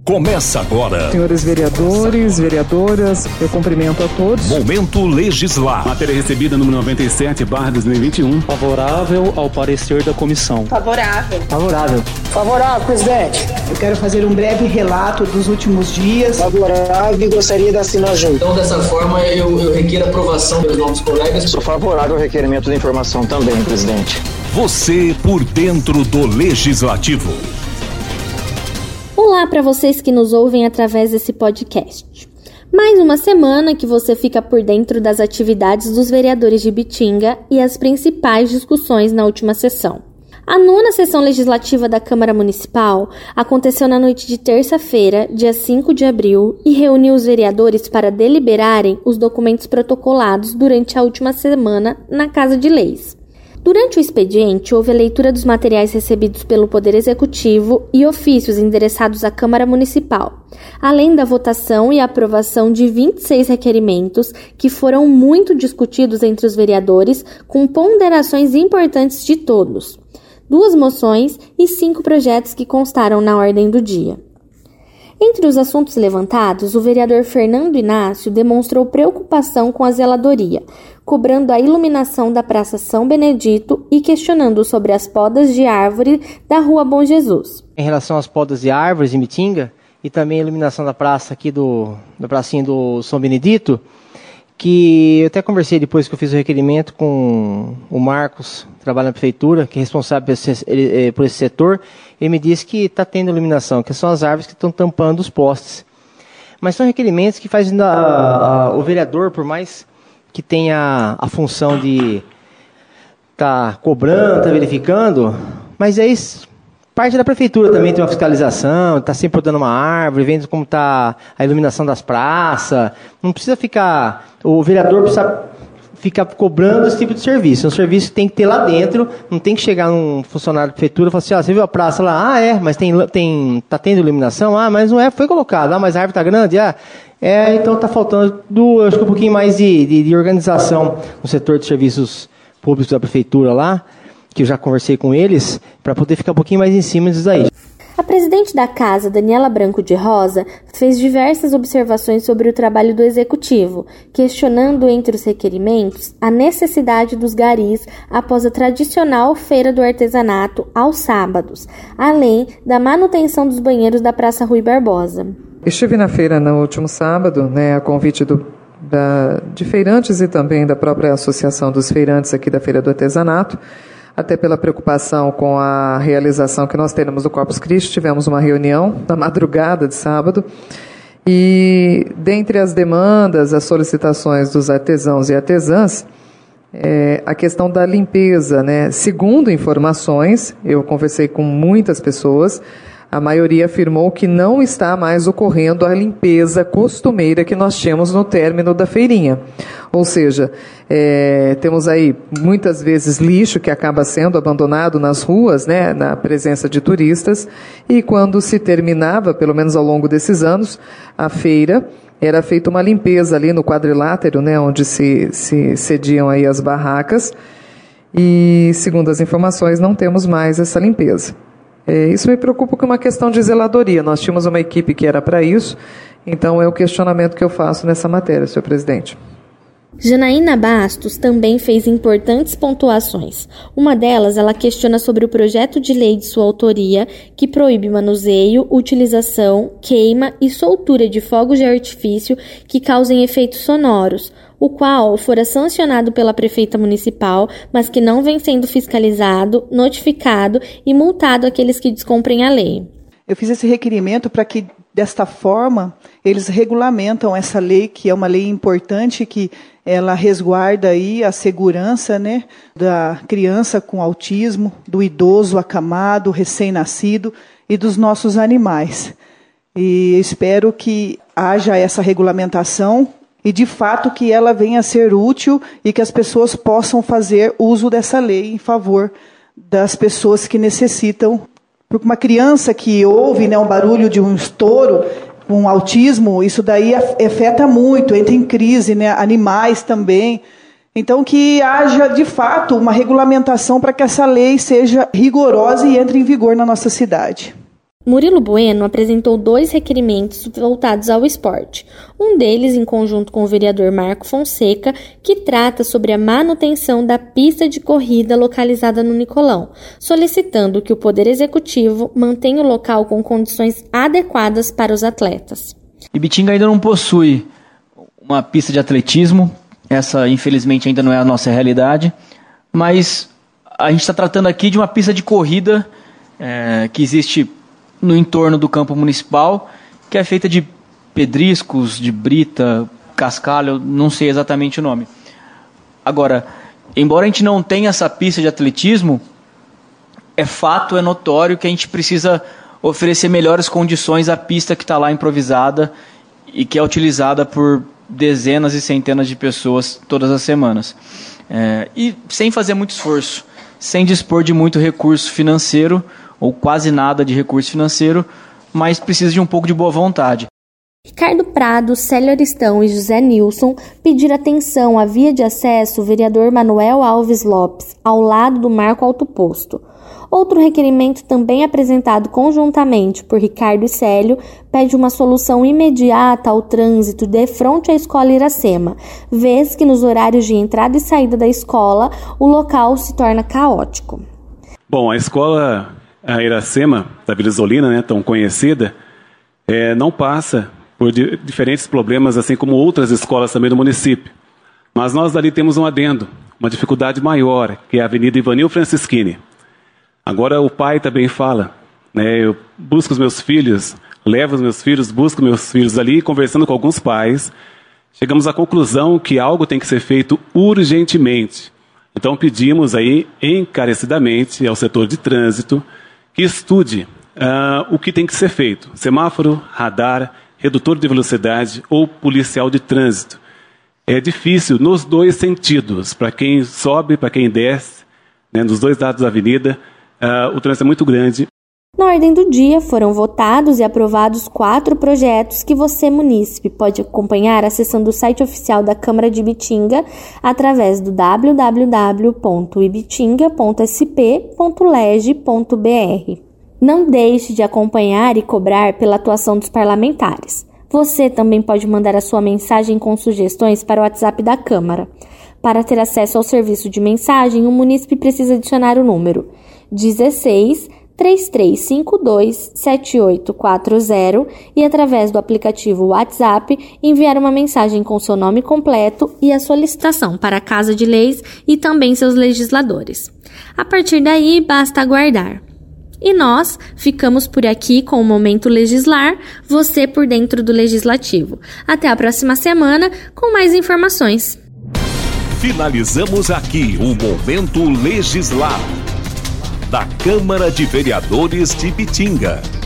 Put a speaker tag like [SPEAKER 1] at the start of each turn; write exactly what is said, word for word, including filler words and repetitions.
[SPEAKER 1] Começa agora.
[SPEAKER 2] Senhores vereadores, vereadoras, eu cumprimento a todos.
[SPEAKER 1] Momento Legislar.
[SPEAKER 3] Matéria recebida número noventa e sete barra dois mil e vinte e um.
[SPEAKER 4] Favorável ao parecer da comissão.
[SPEAKER 5] Favorável.
[SPEAKER 6] Favorável.
[SPEAKER 7] Favorável, presidente.
[SPEAKER 8] Eu quero fazer um breve relato dos últimos dias.
[SPEAKER 7] Favorável e gostaria de assinar junto.
[SPEAKER 9] Então, dessa forma, eu, eu requer a aprovação pelos novos colegas.
[SPEAKER 10] Sou favorável ao requerimento de informação também, presidente.
[SPEAKER 1] Você por dentro do Legislativo.
[SPEAKER 11] Olá para vocês que nos ouvem através desse podcast. Mais uma semana que você fica por dentro das atividades dos vereadores de Ibitinga e as principais discussões na última sessão. A nona sessão legislativa da Câmara Municipal aconteceu na noite de terça-feira, dia cinco de abril, e reuniu os vereadores para deliberarem os documentos protocolados durante a última semana na Casa de Leis. Durante o expediente, houve a leitura dos materiais recebidos pelo Poder Executivo e ofícios endereçados à Câmara Municipal, além da votação e aprovação de vinte e seis requerimentos que foram muito discutidos entre os vereadores, com ponderações importantes de todos, duas moções e cinco projetos que constaram na ordem do dia. Entre os assuntos levantados, o vereador Fernando Inácio demonstrou preocupação com a zeladoria, cobrando a iluminação da Praça São Benedito e questionando sobre as podas de árvore da Rua Bom Jesus.
[SPEAKER 6] Em relação às podas de árvores em Ibitinga e também a iluminação da praça aqui do, da pracinha do São Benedito, que eu até conversei depois que eu fiz o requerimento com o Marcos, que trabalha na prefeitura, que é responsável por esse, por esse setor. Ele me disse que está tendo iluminação, que são as árvores que estão tampando os postes. Mas são requerimentos que fazem a, a, o vereador, por mais que tenha a função de estar tá cobrando, tá verificando, mas é isso. Parte da prefeitura também tem uma fiscalização, está sempre podando uma árvore, vendo como está a iluminação das praças. Não precisa ficar, o vereador precisa ficar cobrando esse tipo de serviço. É um serviço que tem que ter lá dentro, não tem que chegar num funcionário da prefeitura e falar assim, ah, você viu a praça lá? Ah, é, mas tem, tem, tá tendo iluminação? Ah, mas não é, foi colocado. Ah, mas a árvore está grande? Ah, é, então está faltando do, acho que um pouquinho mais de, de, de organização no setor de serviços públicos da prefeitura lá, que eu já conversei com eles, para poder ficar um pouquinho mais em cima disso aí.
[SPEAKER 11] A presidente da Casa, Daniela Branco de Rosa, fez diversas observações sobre o trabalho do Executivo, questionando entre os requerimentos a necessidade dos garis após a tradicional Feira do Artesanato aos sábados, além da manutenção dos banheiros da Praça Rui Barbosa.
[SPEAKER 2] Estive na feira no último sábado, né, a convite do, da, de feirantes e também da própria Associação dos Feirantes aqui da Feira do Artesanato, até pela preocupação com a realização que nós teremos do Corpus Christi. Tivemos uma reunião na madrugada de sábado e, dentre as demandas, as solicitações dos artesãos e artesãs, é, a questão da limpeza, né? Segundo informações, eu conversei com muitas pessoas, a maioria afirmou que não está mais ocorrendo a limpeza costumeira que nós tínhamos no término da feirinha. Ou seja, é, temos aí muitas vezes lixo que acaba sendo abandonado nas ruas, né, na presença de turistas, e quando se terminava, pelo menos ao longo desses anos, a feira, era feita uma limpeza ali no quadrilátero, né, onde se, se cediam aí as barracas, e segundo as informações não temos mais essa limpeza. É, isso me preocupa com uma questão de zeladoria. Nós tínhamos uma equipe que era para isso, então é o questionamento que eu faço nessa matéria, senhor presidente.
[SPEAKER 11] Janaína Bastos também fez importantes pontuações. Uma delas, ela questiona sobre o projeto de lei de sua autoria que proíbe manuseio, utilização, queima e soltura de fogos de artifício que causem efeitos sonoros, o qual fora sancionado pela prefeita municipal, mas que não vem sendo fiscalizado, notificado e multado aqueles que descumprem a lei.
[SPEAKER 8] Eu fiz esse requerimento para que, desta forma, eles regulamentam essa lei, que é uma lei importante, que ela resguarda aí a segurança, né, da criança com autismo, do idoso acamado, recém-nascido e dos nossos animais. E espero que haja essa regulamentação e, de fato, que ela venha a ser útil e que as pessoas possam fazer uso dessa lei em favor das pessoas que necessitam. Porque uma criança que ouve, né, um barulho de um estouro, com autismo, isso daí afeta muito, entra em crise, né, animais também. Então, que haja, de fato, uma regulamentação para que essa lei seja rigorosa e entre em vigor na nossa cidade.
[SPEAKER 11] Murilo Bueno apresentou dois requerimentos voltados ao esporte. Um deles, em conjunto com o vereador Marco Fonseca, que trata sobre a manutenção da pista de corrida localizada no Nicolão, solicitando que o Poder Executivo mantenha o local com condições adequadas para os atletas.
[SPEAKER 5] Ibitinga ainda não possui uma pista de atletismo, essa infelizmente ainda não é a nossa realidade, mas a gente está tratando aqui de uma pista de corrida é, que existe no entorno do campo municipal, que é feita de pedriscos, de brita, cascalho, não sei exatamente o nome. Agora, embora a gente não tenha essa pista de atletismo, é fato, é notório que a gente precisa oferecer melhores condições à pista que está lá improvisada e que é utilizada por dezenas e centenas de pessoas todas as semanas. É, e sem fazer muito esforço, sem dispor de muito recurso financeiro, ou quase nada de recurso financeiro, mas precisa de um pouco de boa vontade.
[SPEAKER 11] Ricardo Prado, Célio Aristão e José Nilson pediram atenção à via de acesso vereador Manuel Alves Lopes, ao lado do Marco Alto Posto. Outro requerimento, também apresentado conjuntamente por Ricardo e Célio, pede uma solução imediata ao trânsito de frente à escola Iracema, vez que nos horários de entrada e saída da escola o local se torna caótico.
[SPEAKER 3] Bom, a escola a Iracema, da Vila Isolina, né, tão conhecida, é, não passa por di- diferentes problemas, assim como outras escolas também do município. Mas nós ali temos um adendo, uma dificuldade maior, que é a Avenida Ivanil Francischini. Agora o pai também fala, né, eu busco os meus filhos, levo os meus filhos, busco meus filhos ali, conversando com alguns pais, chegamos à conclusão que algo tem que ser feito urgentemente. Então pedimos aí encarecidamente ao setor de trânsito que estude uh, o que tem que ser feito. Semáforo, radar, redutor de velocidade ou policial de trânsito. É difícil nos dois sentidos, para quem sobe, para quem desce, né, nos dois lados da avenida, uh, o trânsito é muito grande.
[SPEAKER 11] Na ordem do dia, foram votados e aprovados quatro projetos que você, munícipe, pode acompanhar acessando o site oficial da Câmara de Ibitinga através do w w w ponto ibitinga ponto s p ponto leg ponto b r. Não deixe de acompanhar e cobrar pela atuação dos parlamentares. Você também pode mandar a sua mensagem com sugestões para o WhatsApp da Câmara. Para ter acesso ao serviço de mensagem, o munícipe precisa adicionar o número dezesseis, três três cinco dois, sete oito quatro zero e, através do aplicativo WhatsApp, enviar uma mensagem com seu nome completo e a solicitação para a Casa de Leis e também seus legisladores. A partir daí, basta aguardar. E nós ficamos por aqui com o Momento Legislar, você por dentro do Legislativo. Até a próxima semana com mais informações.
[SPEAKER 1] Finalizamos aqui o Momento Legislar da Câmara de Vereadores de Ibitinga.